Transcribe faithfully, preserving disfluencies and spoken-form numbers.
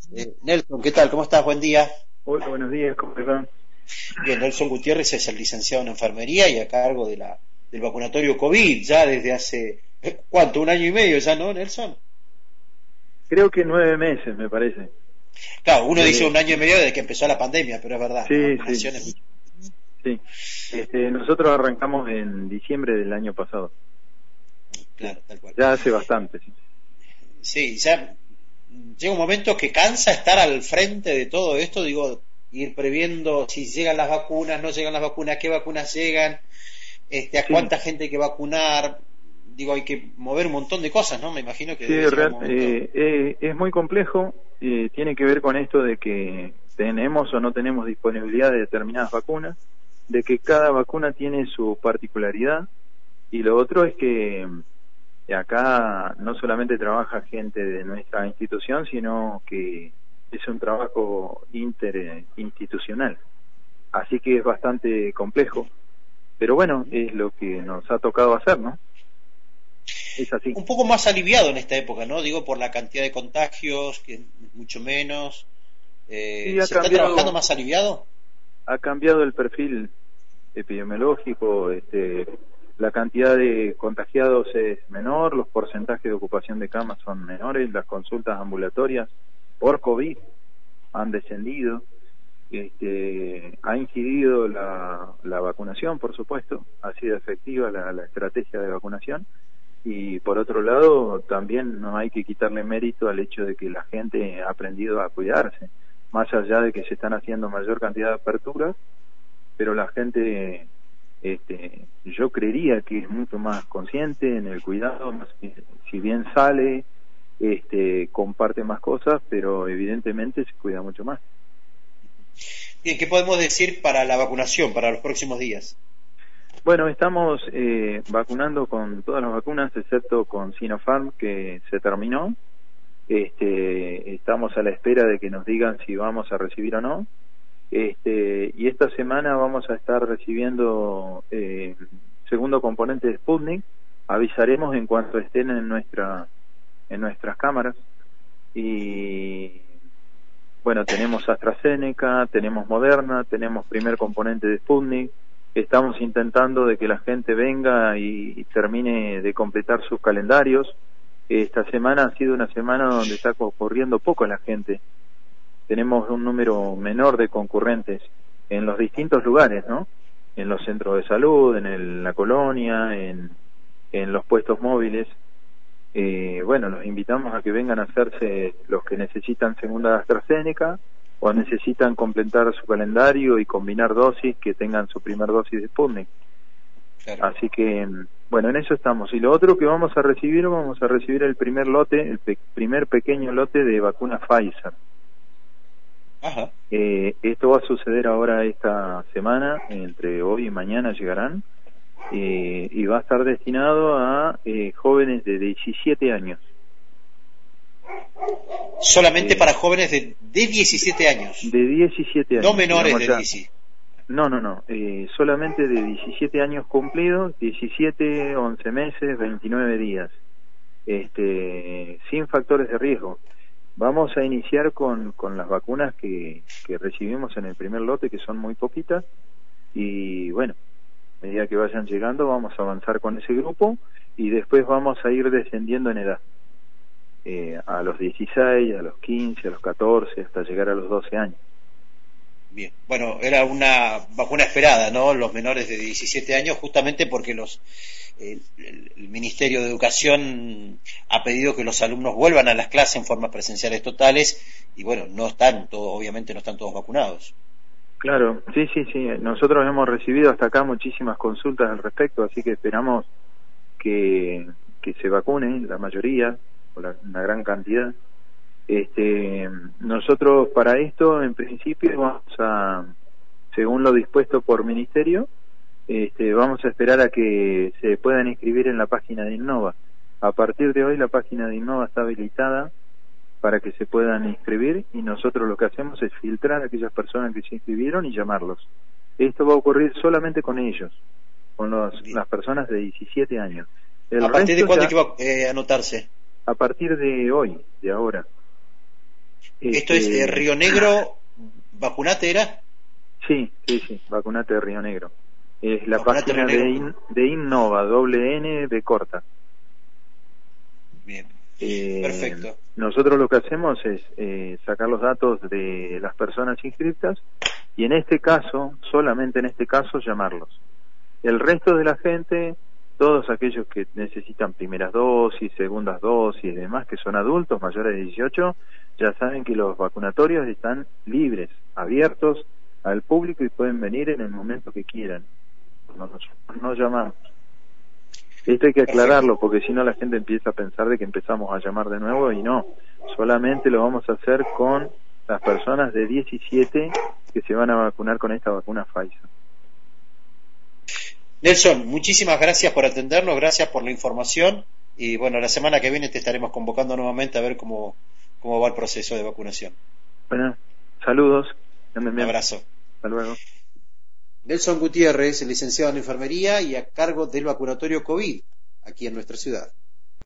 Eh, Nelson, ¿qué tal? ¿Cómo estás? Buen día. Hola, buenos días, ¿cómo están? Bien, Nelson Gutiérrez es el licenciado en enfermería y a cargo de la, del vacunatorio COVID ya desde hace, eh, ¿cuánto? Un año y medio ya, ¿no, Nelson? Creo que nueve meses, me parece. Claro, uno dice Desde... un año y medio desde que empezó la pandemia, pero es verdad, la Sí, sí, vacunación es mucho. sí. Este, nosotros arrancamos en diciembre del año pasado. Sí. Claro, tal cual. Ya hace bastante, sí. Sí, ya llega un momento que cansa estar al frente de todo esto, digo, ir previendo si llegan las vacunas, no llegan las vacunas, qué vacunas llegan, este, a Sí, cuánta gente hay que vacunar, digo, hay que mover un montón de cosas, ¿no? Me imagino que sí, debe llegar un real- momento. eh, eh, es muy complejo. Eh, tiene que ver con esto de que tenemos o no tenemos disponibilidad de determinadas vacunas, de que cada vacuna tiene su particularidad, y lo otro es que Y acá no solamente trabaja gente de nuestra institución, sino que es un trabajo interinstitucional. Así que es bastante complejo. Pero bueno, es lo que nos ha tocado hacer, ¿no? Es así. Un poco más aliviado en esta época, ¿no? Digo, por la cantidad de contagios, que es mucho menos. Eh, Sí, ha ¿se está trabajando cambiado, más aliviado? ha cambiado el perfil epidemiológico, este, la cantidad de contagiados es menor, los porcentajes de ocupación de camas son menores, las consultas ambulatorias por COVID han descendido. Este, ha incidido la, la vacunación, por supuesto, ha sido efectiva la, la estrategia de vacunación, y por otro lado también no hay que quitarle mérito al hecho de que la gente ha aprendido a cuidarse, más allá de que se están haciendo mayor cantidad de aperturas, pero la gente, este, yo creería que es mucho más consciente en el cuidado, más, si bien sale, este, comparte más cosas, pero evidentemente se cuida mucho más. Bien, ¿qué podemos decir para la vacunación, para los próximos días? Bueno, estamos eh, vacunando con todas las vacunas, excepto con Sinopharm, que se terminó. Este, estamos a la espera de que nos digan si vamos a recibir o no. Este, y esta semana vamos a estar recibiendo eh, segundo componente de Sputnik. Avisaremos en cuanto estén en nuestra en nuestras cámaras. Y bueno, tenemos AstraZeneca, tenemos Moderna, tenemos primer componente de Sputnik. Estamos intentando de que la gente venga y, y termine de completar sus calendarios. Esta semana ha sido una semana donde está concurriendo poco la gente. Tenemos un número menor de concurrentes en los distintos lugares, ¿no? En los centros de salud, en el, la colonia, en, en los puestos móviles. Eh, bueno, los invitamos a que vengan a hacerse los que necesitan segunda AstraZeneca o necesitan completar su calendario y combinar dosis, que tengan su primer dosis de Sputnik. Claro. Así que, bueno, en eso estamos. Y lo otro que vamos a recibir, vamos a recibir el primer lote, el pe primer pequeño lote de vacuna Pfizer. Ajá. Eh, esto va a suceder ahora esta semana, entre hoy y mañana llegarán. Eh, y va a estar destinado a eh, jóvenes de diecisiete años. Solamente Eh, para jóvenes de, de diecisiete años, de diecisiete no años, menores digamos de ya. diecisiete. No, no, no, eh, solamente de diecisiete años cumplidos, diecisiete, once meses, veintinueve días, este, sin factores de riesgo. Vamos a iniciar con, con las vacunas que, que recibimos en el primer lote, que son muy poquitas, y bueno, a medida que vayan llegando vamos a avanzar con ese grupo y después vamos a ir descendiendo en edad, eh, a los dieciséis, a los quince, a los catorce, hasta llegar a los doce años. Bien, bueno, era una vacuna esperada, ¿no? Los menores de diecisiete años, justamente porque los eh, el, el Ministerio de Educación ha pedido que los alumnos vuelvan a las clases en formas presenciales totales y bueno, no están todos, obviamente no están todos vacunados. Claro, sí, sí, sí. Nosotros hemos recibido hasta acá muchísimas consultas al respecto, así que esperamos que, que se vacunen la mayoría, o la, una gran cantidad. Este, nosotros para esto, en principio, vamos a, según lo dispuesto por ministerio, este, vamos a esperar a que se puedan inscribir en la página de Innova. A partir de hoy la página de Innova está habilitada para que se puedan inscribir y nosotros lo que hacemos es filtrar a aquellas personas que se inscribieron y llamarlos. Esto va a ocurrir solamente con ellos, con los, las personas de diecisiete años. El ¿A partir de resto cuándo ya, hay que va, eh, anotarse? a partir de hoy, de ahora. Este, ¿Esto es eh, Río Negro, Vacunate era? Sí, sí, sí, Vacunate de Río Negro. Es la Vacunate página Río de, Negro. in, de Innova, doble N de corta. Bien, Eh, perfecto. Nosotros lo que hacemos es eh, sacar los datos de las personas inscritas y en este caso, solamente en este caso, llamarlos. El resto de la gente, todos aquellos que necesitan primeras dosis, segundas dosis y demás, que son adultos mayores de dieciocho, ya saben que los vacunatorios están libres, abiertos al público y pueden venir en el momento que quieran. Nosotros no llamamos. Esto hay que aclararlo porque si no la gente empieza a pensar de que empezamos a llamar de nuevo y no, solamente lo vamos a hacer con las personas de diecisiete que se van a vacunar con esta vacuna Pfizer. Nelson, muchísimas gracias por atendernos, gracias por la información y bueno, la semana que viene te estaremos convocando nuevamente a ver cómo, cómo va el proceso de vacunación. Bueno, saludos. Un abrazo. Hasta luego. Nelson Gutiérrez, licenciado en enfermería y a cargo del vacunatorio COVID aquí en nuestra ciudad.